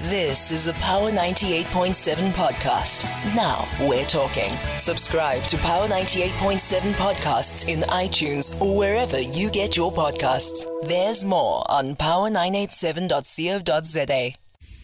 This is a Power 98.7 podcast. Now we're talking. Subscribe to Power 98.7 podcasts in iTunes or wherever you get your podcasts. There's more on power987.co.za.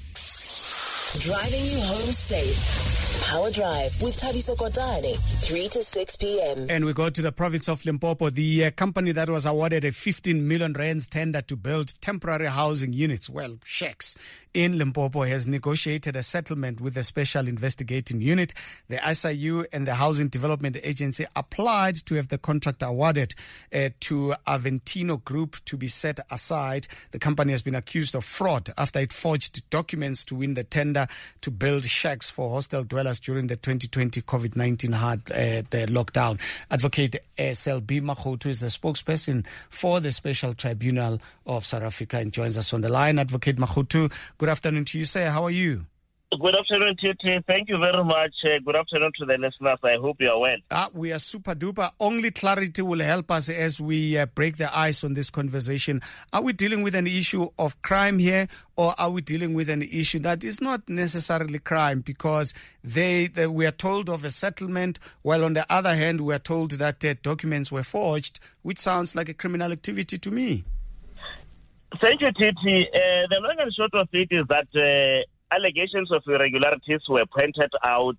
Driving you home safe. Power Drive with Thabiso Kotane, 3 to 6 p.m. And we go to the province of Limpopo. The company that was awarded a 15 million rands tender to build temporary housing units, shacks, in Limpopo has negotiated a settlement with the Special Investigating Unit. The SIU and the Housing Development Agency applied to have the contract awarded to Aventino Group to be set aside. The company has been accused of fraud after it forged documents to win the tender to build shacks for hostel dwellers during the 2020 COVID-19 the lockdown. Advocate SLB Makhotu is the spokesperson for the Special Tribunal of South Africa and joins us on the line. Advocate Makhotu, good afternoon to you, sir. How are you? Good afternoon, Titi. Thank you very much. Good afternoon to the listeners. I hope you are well. We are super duper. Only clarity will help us as we break the ice on this conversation. Are we dealing with an issue of crime here, or are we dealing with an issue that is not necessarily crime because we are told of a settlement, while on the other hand, we are told that documents were forged, which sounds like a criminal activity to me? Thank you, Titi. The long and short of it is that allegations of irregularities were pointed out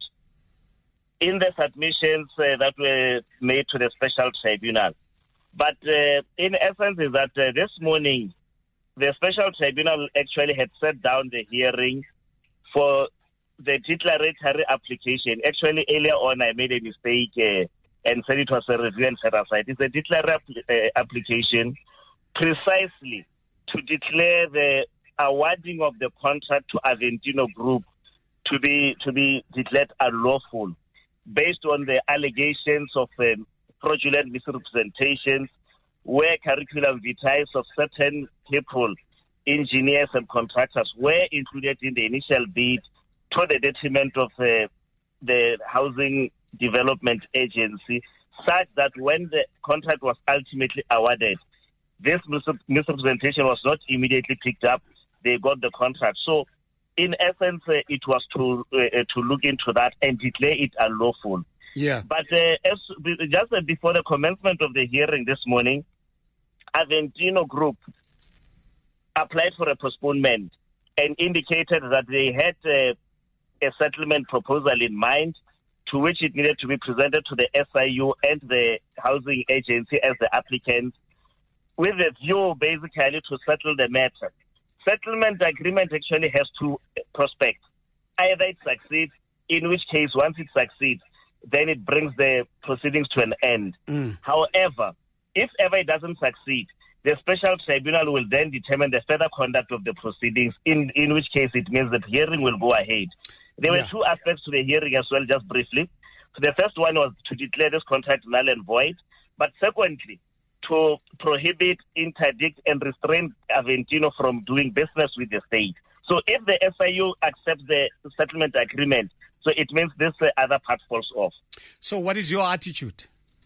in the submissions that were made to the Special Tribunal. But in essence is that this morning, the Special Tribunal actually had set down the hearing for the declaratory application. Actually, earlier on, I made a mistake and said it was a review and set aside. It's a declaratory application precisely to declare the awarding of the contract to Aventino Group to be declared unlawful based on the allegations of fraudulent misrepresentations where curriculum vitae of certain people, engineers and contractors were included in the initial bid to the detriment of the Housing Development Agency, such that when the contract was ultimately awarded, this misrepresentation was not immediately picked up. They got the contract. So, in essence, it was to look into that and declare it unlawful. Yeah. But just before the commencement of the hearing this morning, Aventino Group applied for a postponement and indicated that they had a settlement proposal in mind, to which it needed to be presented to the SIU and the housing agency as the applicants, with a view basically to settle the matter. Settlement agreement actually has two prospects. Either it succeeds, in which case once it succeeds, then it brings the proceedings to an end. However, if ever it doesn't succeed, the Special Tribunal will then determine the further conduct of the proceedings, in which case it means that hearing will go ahead. There were two aspects to the hearing as well, just briefly. So the first one was to declare this contract null and void, but secondly, to prohibit, interdict, and restrain Aventino from doing business with the state. So if the SIU accepts the settlement agreement, so it means this other part falls off. So what is your attitude?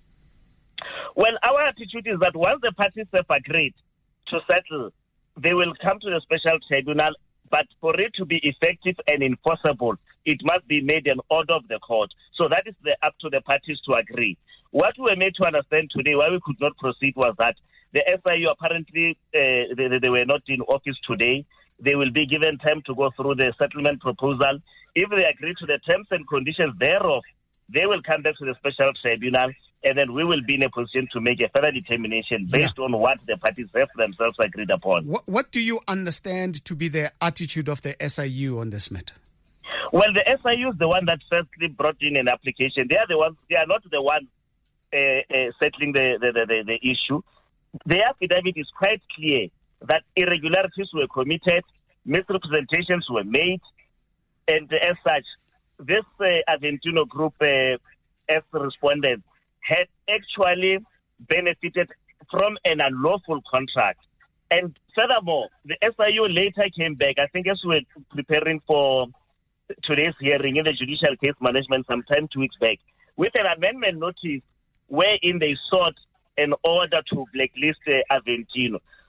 Well, our attitude is that once the parties have agreed to settle, they will come to the Special Tribunal, but for it to be effective and enforceable, it must be made an order of the court. So that is up to the parties to agree. What we were made to understand today, why we could not proceed, was that the SIU apparently, they were not in office today. They will be given time to go through the settlement proposal. If they agree to the terms and conditions thereof, they will come back to the Special Tribunal, and then we will be in a position to make a further determination based on what the parties have themselves agreed upon. What do you understand to be the attitude of the SIU on this matter? Well, the SIU is the one that firstly brought in an application. They are the ones. They are not the ones settling the issue. The affidavit is quite clear that irregularities were committed, misrepresentations were made, and as such, this Aventino Group as respondents had actually benefited from an unlawful contract. And furthermore, the SIU later came back, I think as we were preparing for today's hearing in the Judicial Case Management sometime 2 weeks back, with an amendment notice wherein they sought an order to blacklist Aventino.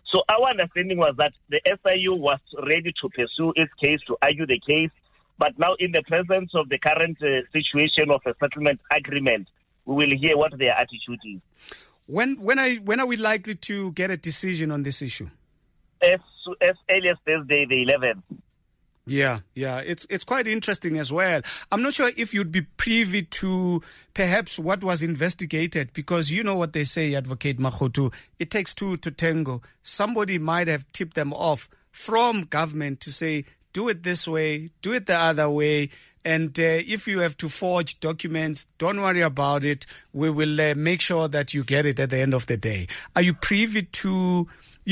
So our understanding was that the SIU was ready to pursue its case, to argue the case. But now, in the presence of the current situation of a settlement agreement, we will hear what their attitude is. When are we likely to get a decision on this issue? As early as Thursday, the 11th. Yeah, it's quite interesting as well. I'm not sure if you'd be privy to perhaps what was investigated, because you know what they say, Advocate Makgoto, it takes two to tango. Somebody might have tipped them off from government to say, do it this way, do it the other way, and if you have to forge documents, don't worry about it. We will make sure that you get it at the end of the day. Are you privy to,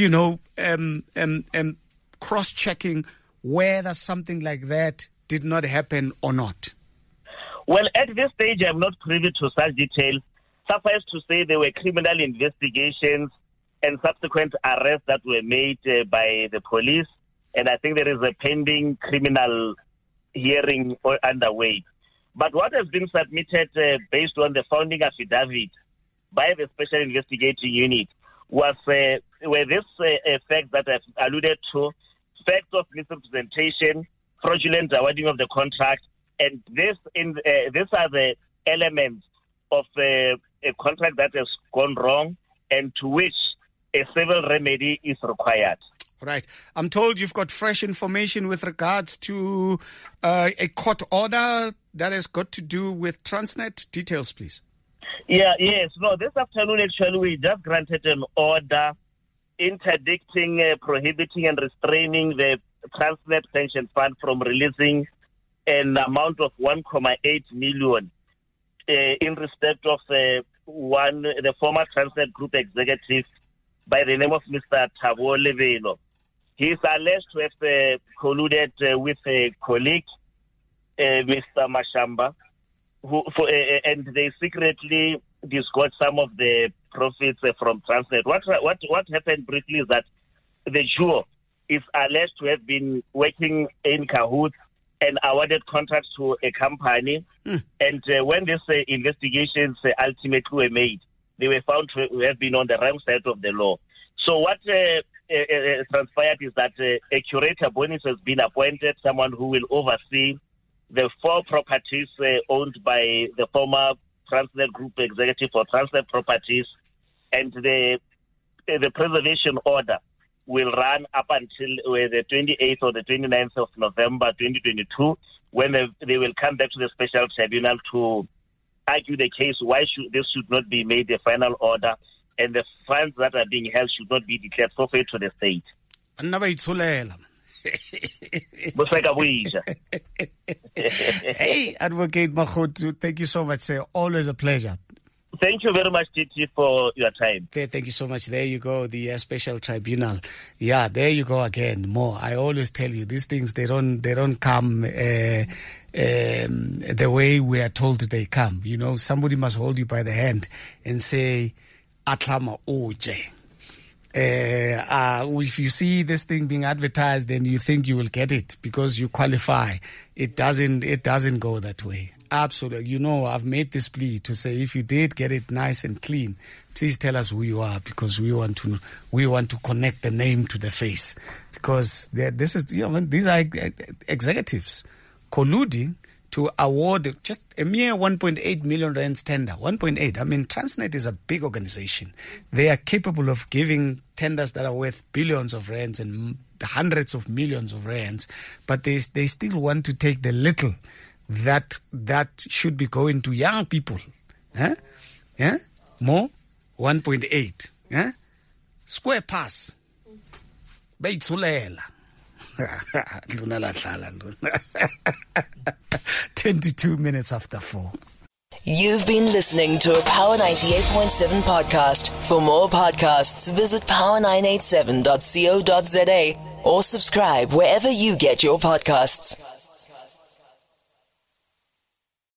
cross-checking whether something like that did not happen or not? Well, at this stage, I'm not privy to such details. Suffice to say there were criminal investigations and subsequent arrests that were made by the police, and I think there is a pending criminal hearing underway. But what has been submitted based on the founding affidavit by the Special Investigating Unit was were this facts that I've alluded to, facts of misrepresentation, fraudulent awarding of the contract, and these are the elements of a contract that has gone wrong and to which a civil remedy is required. Right. I'm told you've got fresh information with regards to a court order that has got to do with Transnet. Details, please. Yes. No, this afternoon, actually, we just granted an order interdicting, prohibiting and restraining the Transnet Pension Fund from releasing an amount of 1.8 million in respect of the former Transnet Group executive by the name of Mr. Thabo Lebelo. He is alleged to have colluded with a colleague, Mr. Mashamba, and they secretly disgorged some of the profits from Transnet. What happened briefly is that the juror is alleged to have been working in cahoots and awarded contracts to a company. And when these investigations ultimately were made, they were found to have been on the wrong side of the law. So what transpired is that a curator bonus has been appointed, someone who will oversee the 4 properties owned by the former Transnet Group executive for Transnet Properties, and the preservation order will run up until the 28th or the 29th of November 2022, when they will come back to the special tribunal to argue the case why this should not be made a final order, and the funds that are being held should not be declared forfeit to the state. Hey, Advocate Makgoto, thank you so much, sir. Always a pleasure. Thank you very much, Titi, for your time. Thank you so much. There you go, the special tribunal. Yeah, there you go again. More. I always tell you, these things, they don't come the way we are told they come. You know, somebody must hold you by the hand and say, Atlama Oje. If you see this thing being advertised and you think you will get it because you qualify, it doesn't go that way. Absolutely. You know, I've made this plea to say, if you did get it nice and clean, please tell us who you are, because we want to connect the name to the face, because these are executives colluding to award just a mere 1.8 million rands tender. 1.8. I mean, Transnet is a big organization. They are capable of giving tenders that are worth billions of rands and hundreds of millions of rands, but they still want to take the little that should be going to young people. Huh? Yeah? More? 1.8. Yeah? Square pass. Beitsulela. 22 minutes after 4. You've been listening to a Power 98.7 podcast. For more podcasts, visit power987.co.za or subscribe wherever you get your podcasts.